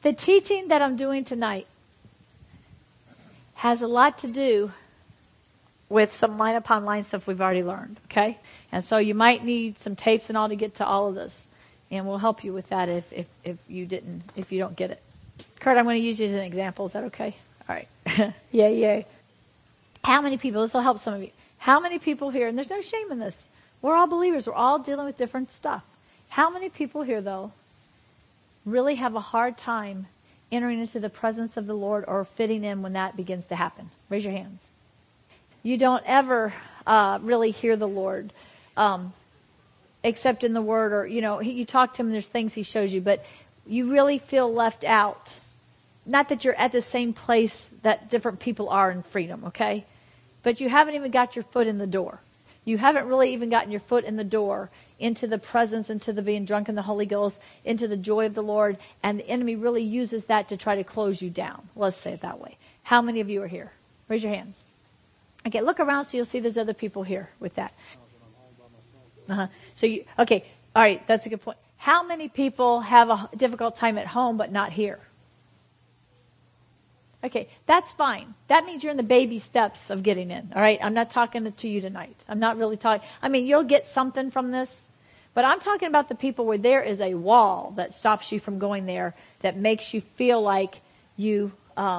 The teaching that I'm doing tonight has a lot to do with some line upon line stuff we've already learned, okay? And so you might need some tapes and all to get to all of this. And we'll help you with that if you don't get it. Kurt, I'm going to use you as an example. Is that okay? All right. Yay. How many people, this will help some of you. How many people here, and there's no shame in this. We're all believers. We're all dealing with different stuff. How many people here, though, really have a hard time entering into the presence of the Lord or fitting in when that begins to happen? Raise your hands. You don't ever really hear the Lord except in the Word, or, you talk to him and there's things he shows you, but you really feel left out. Not that you're at the same place that different people are in freedom, okay? But you haven't even got your foot in the door. You haven't really even gotten your foot in the door into the presence, into the being drunk in the Holy Ghost, into the joy of the Lord, and the enemy really uses that to try to close you down. Let's say it that way. How many of you are here? Raise your hands. Okay, look around so you'll see there's other people here with that. Okay, all right, that's a good point. How many people have a difficult time at home but not here? Okay, that's fine. That means you're in the baby steps of getting in, all right? I'm not talking to you tonight. I'm not really talking. You'll get something from this, but I'm talking about the people where there is a wall that stops you from going there, that makes you feel like you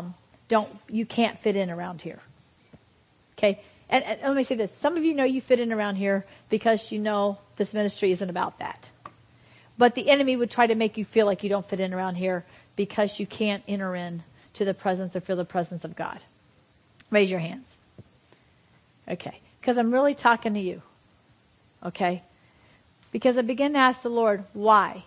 can't fit in around here. Okay? And let me say this. Some of you know you fit in around here because you know this ministry isn't about that. But the enemy would try to make you feel like you don't fit in around here because you can't enter in to the presence or feel the presence of God. Raise your hands. Okay. Because I'm really talking to you. Okay? Because I begin to ask the Lord, why?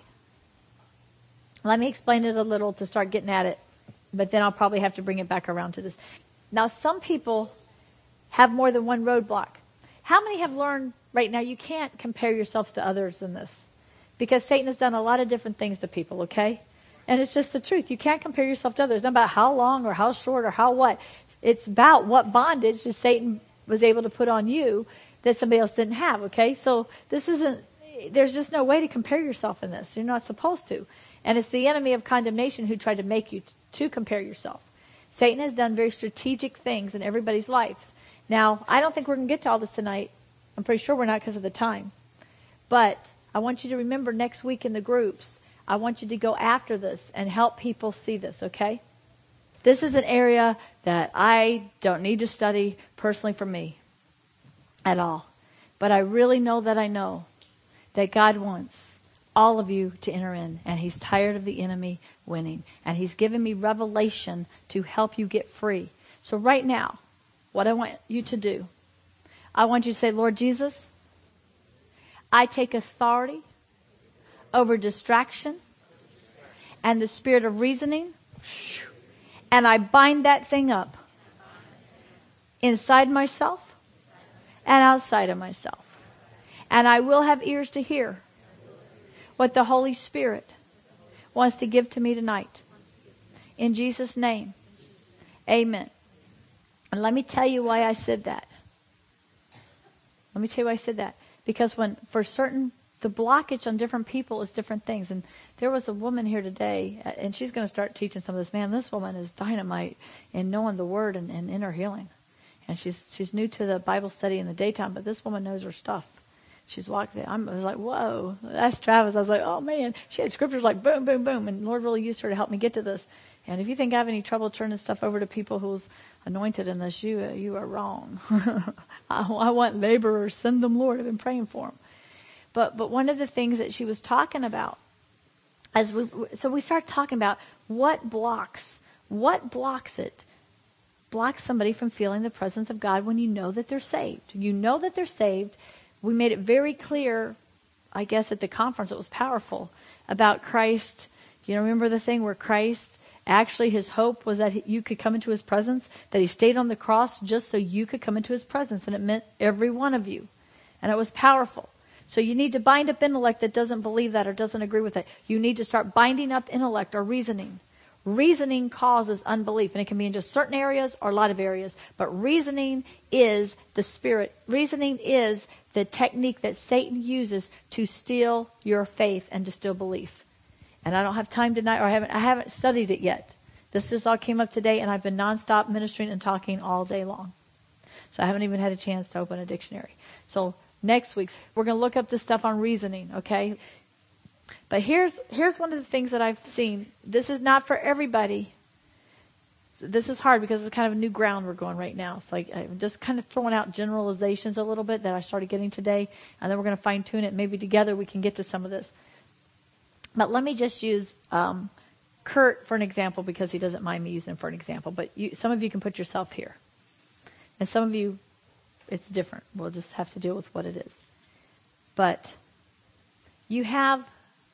Let me explain it a little to start getting at it. But then I'll probably have to bring it back around to this. Now, some people have more than one roadblock. How many have learned right now you can't compare yourselves to others in this? Because Satan has done a lot of different things to people, okay? And it's just the truth. You can't compare yourself to others. It's not about how long or how short or how what. It's about what bondage that Satan was able to put on you that somebody else didn't have, okay? So there's just no way to compare yourself in this. You're not supposed to. And it's the enemy of condemnation who tried to make you to compare yourself. Satan has done very strategic things in everybody's lives. Now, I don't think we're going to get to all this tonight. I'm pretty sure we're not because of the time. But I want you to remember next week in the groups, I want you to go after this and help people see this, okay? This is an area that I don't need to study personally for me at all. But I really know that God wants all of you to enter in, and he's tired of the enemy winning. And he's given me revelation to help you get free. So right now, what I want you to do, I want you to say, Lord Jesus, I take authority over distraction and the spirit of reasoning, and I bind that thing up inside myself and outside of myself. And I will have ears to hear what the Holy Spirit wants to give to me tonight. In Jesus' name, amen. And let me tell you why I said that. Because the blockage on different people is different things. And there was a woman here today, and she's going to start teaching some of this. Man, this woman is dynamite in knowing the Word and inner healing. And she's new to the Bible study in the daytime, but this woman knows her stuff. She's walked there. I was like, whoa. That's Travis. I was like, oh, man. She had scriptures like boom, boom, boom. And the Lord really used her to help me get to this. And if you think I have any trouble turning stuff over to people who's anointed in this, you are wrong. I want laborers. Send them, Lord. I've been praying for them. But one of the things that she was talking about, so we start talking about what blocks it. Blocks somebody from feeling the presence of God when you know that they're saved. You know that they're saved. We made it very clear, I guess at the conference, it was powerful, about Christ. You remember the thing where Christ, actually his hope was that you could come into his presence, that he stayed on the cross just so you could come into his presence, and it meant every one of you. And it was powerful. So you need to bind up intellect that doesn't believe that or doesn't agree with it. You need to start binding up intellect or reasoning. Reasoning causes unbelief, and it can be in just certain areas or a lot of areas. But reasoning is the spirit. Reasoning is the technique that Satan uses to steal your faith and to steal belief. And I don't have time tonight, or I haven't studied it yet. This just all came up today, and I've been nonstop ministering and talking all day long. So I haven't even had a chance to open a dictionary. So next week, we're going to look up this stuff on reasoning, okay? But here's one of the things that I've seen. This is not for everybody. This is hard because it's kind of new ground we're going right now. It's like I'm just kind of throwing out generalizations a little bit that I started getting today, and then we're going to fine-tune it. Maybe together we can get to some of this. But let me just use Kurt for an example, because he doesn't mind me using him for an example. But some of you can put yourself here. And some of you, it's different. We'll just have to deal with what it is. But you have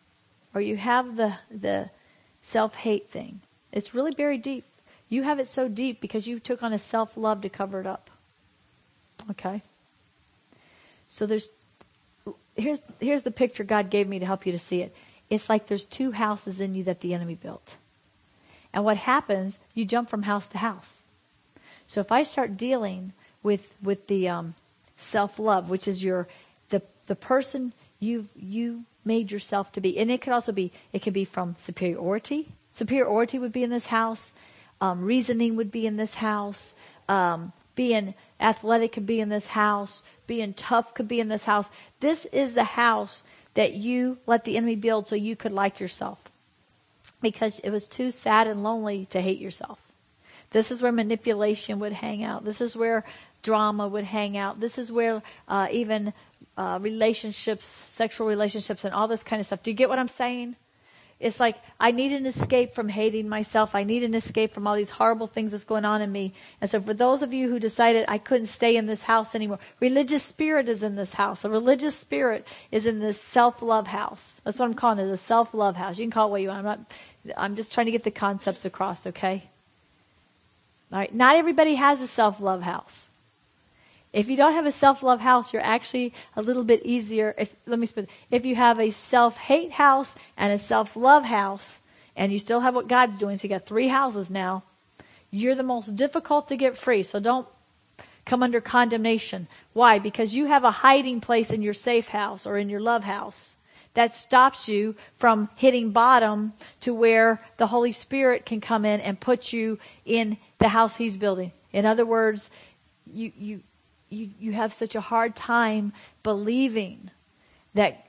the self-hate thing. It's really buried deep. You have it so deep because you took on a self-love to cover it up. Okay? So here's the picture God gave me to help you to see it. It's like there's two houses in you that the enemy built. And what happens, you jump from house to house. So if I start dealing with the self-love, which is the person you made yourself to be, and it could be from superiority. Superiority would be in this house. Reasoning would be in this house. Being athletic could be in this house. Being tough could be in this house. This is the house that you let the enemy build so you could like yourself. Because it was too sad and lonely to hate yourself. This is where manipulation would hang out. This is where drama would hang out. This is where even relationships, sexual relationships, and all this kind of stuff. Do you get what I'm saying? It's like, I need an escape from hating myself. I need an escape from all these horrible things that's going on in me. And so for those of you who decided I couldn't stay in this house anymore, religious spirit is in this house. A religious spirit is in this self-love house. That's what I'm calling it, a self-love house. You can call it what you want. I'm just trying to get the concepts across, okay? All right. Not everybody has a self-love house. If you don't have a self-love house, you're actually a little bit easier. If you have a self-hate house and a self-love house, and you still have what God's doing, so you got 3 houses now, you're the most difficult to get free. So don't come under condemnation. Why? Because you have a hiding place in your safe house or in your love house that stops you from hitting bottom to where the Holy Spirit can come in and put you in the house He's building. In other words, you have such a hard time believing that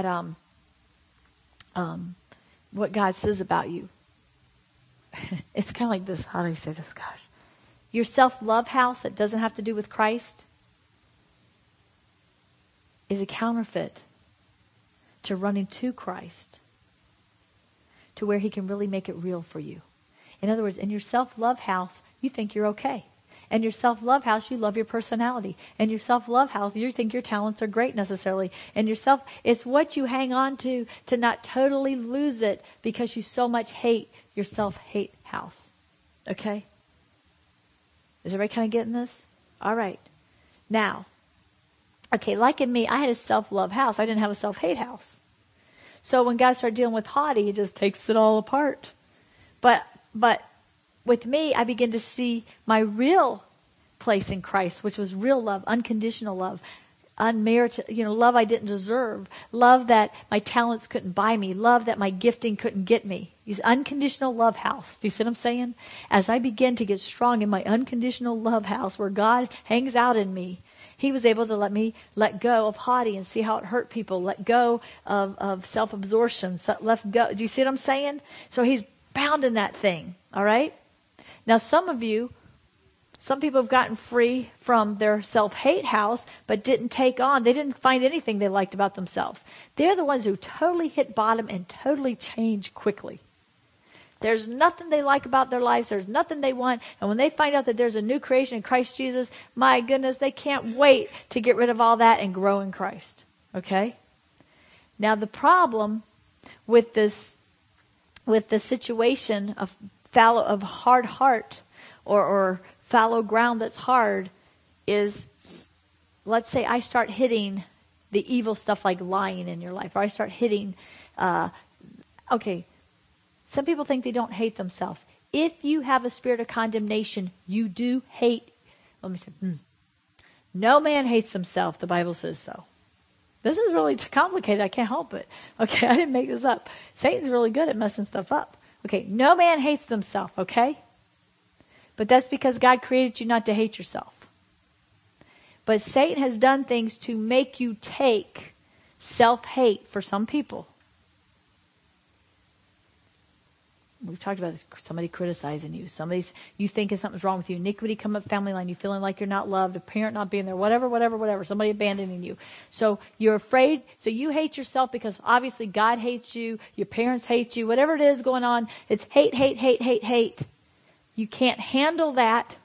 what God says about you. It's kind of like this. How do you say this? Gosh. Your self-love house that doesn't have to do with Christ is a counterfeit to running to Christ, to where He can really make it real for you. In other words, in your self-love house, you think you're okay. And your self-love house, you love your personality. And your self-love house, you think your talents are great necessarily. And it's what you hang on to not totally lose it because you so much hate your self-hate house. Okay? Is everybody kind of getting this? All right. Now, okay, like in me, I had a self-love house. I didn't have a self-hate house. So when God started dealing with haughty, He just takes it all apart. But with me, I began to see my real place in Christ, which was real love, unconditional love, unmerited, love I didn't deserve, love that my talents couldn't buy me, love that my gifting couldn't get me. Unconditional love house. Do you see what I'm saying? As I began to get strong in my unconditional love house where God hangs out in me, He was able to let me let go of haughty and see how it hurt people, let go of self-absorption, let go. Do you see what I'm saying? So He's bound in that thing, all right? Now, some people have gotten free from their self-hate house, but they didn't find anything they liked about themselves. They're the ones who totally hit bottom and totally change quickly. There's nothing they like about their lives. There's nothing they want. And when they find out that there's a new creation in Christ Jesus, my goodness, they can't wait to get rid of all that and grow in Christ. Okay? Now, the problem with the situation of hard heart or fallow ground that's hard is, let's say I start hitting the evil stuff like lying in your life, or I start hitting, some people think they don't hate themselves. If you have a spirit of condemnation, you do hate. Let me say, no man hates himself, the Bible says so. This is really too complicated. I can't help it. Okay, I didn't make this up. Satan's really good at messing stuff up. Okay, no man hates himself, okay? But that's because God created you not to hate yourself. But Satan has done things to make you take self-hate for some people. We've talked about somebody criticizing you. You thinking something's wrong with you. Iniquity come up family line. You feeling like you're not loved. A parent not being there. Whatever. Somebody abandoning you. So you're afraid. So you hate yourself because obviously God hates you. Your parents hate you. Whatever it is going on, it's hate. You can't handle that.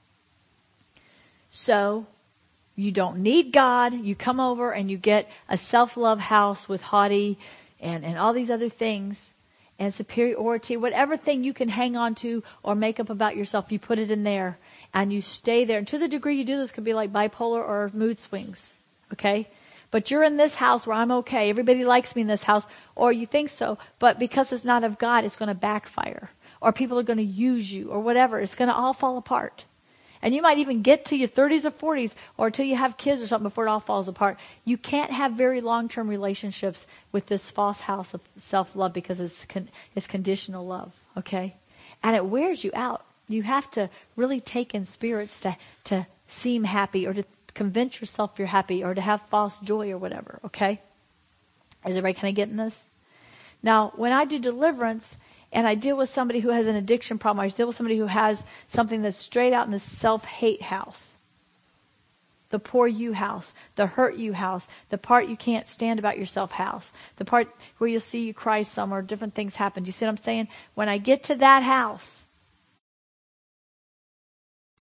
So you don't need God. You come over and you get a self-love house with haughty and all these other things. And superiority, whatever thing you can hang on to or make up about yourself, you put it in there and you stay there. And to the degree you do this, could be like bipolar or mood swings, okay? But you're in this house where I'm okay. Everybody likes me in this house, or you think so. But because it's not of God, it's going to backfire. Or people are going to use you or whatever. It's going to all fall apart. And you might even get to your 30s or 40s or till you have kids or something before it all falls apart. You can't have very long-term relationships with this false house of self-love because it's conditional love, okay? And it wears you out. You have to really take in spirits to seem happy or to convince yourself you're happy or to have false joy or whatever, okay? Is everybody kind of getting this? Now, when I do deliverance, and I deal with somebody who has an addiction problem, I deal with somebody who has something that's straight out in the self-hate house. The poor you house, the hurt you house, the part you can't stand about yourself house, the part where you'll see you cry some or different things happen. Do you see what I'm saying? When I get to that house,